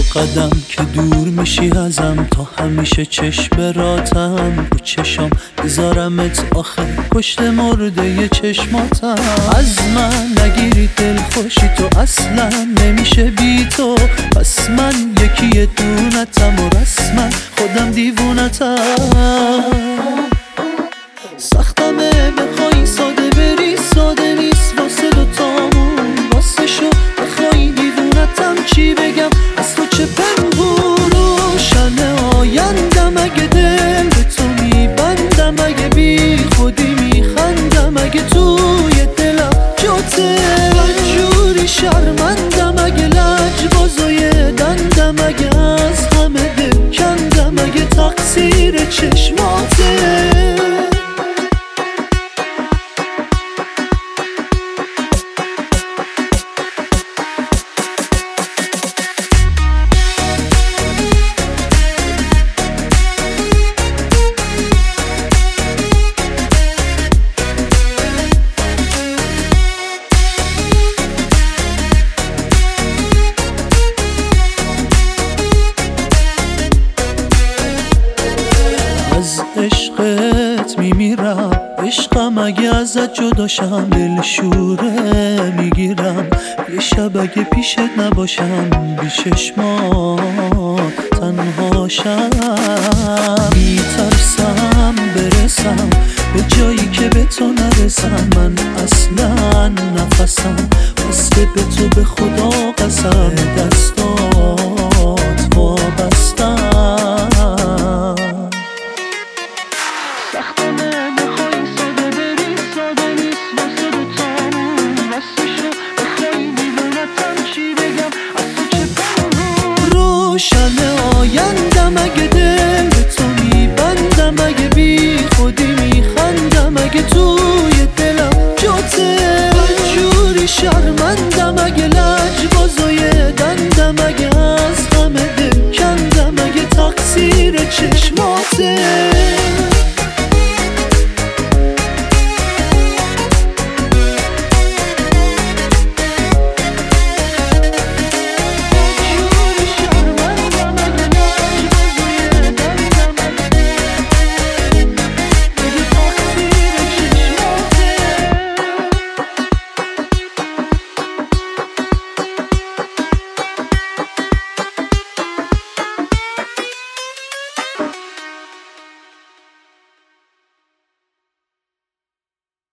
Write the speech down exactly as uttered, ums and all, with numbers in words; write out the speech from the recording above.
قدم که دور میشی ازم، تا همیشه چشم راتم رو چشم بذارمت آخر کشت مرده چشماتم. از من نگیری دل خوشی تو اصلا نمیشه بی تو، پس من یکی دونتم و رسما خودم دیوونتم. سختمه بخوای ساده بری ساده نیست واسه دوتامون، واسه شو بخوای دیوونتم چی بگم از تو چه پنهون. روشن آیندم اگه دل به تو میبندم، اگه بی خودی میخندم اگه توی دلم جاته. جوری شرمندم اگه لجبازای دندم، اگه از همه دل کندم اگه تقصیر چشماته. از عشقت میمیرم، عشقم اگه ازت جداشم دل شوره میگیرم. یه شب اگه پیشت نباشم بی چشمات تنهاشم. میترسم برسم به جایی که به تو نرسم، من اصلا نفسم بسته به تو به خدا قسم، دستات وابستم. سختمه بخوای ساده بری ساده نیست واسه دوتامون، واسه شو بخوای دیوونتم چی بگم از تو چه پنهون. روشن آیندم اگه دل به تو میبندم، اگه بی خودی میخندم اگه توی دلم جاته. جوری شرمندم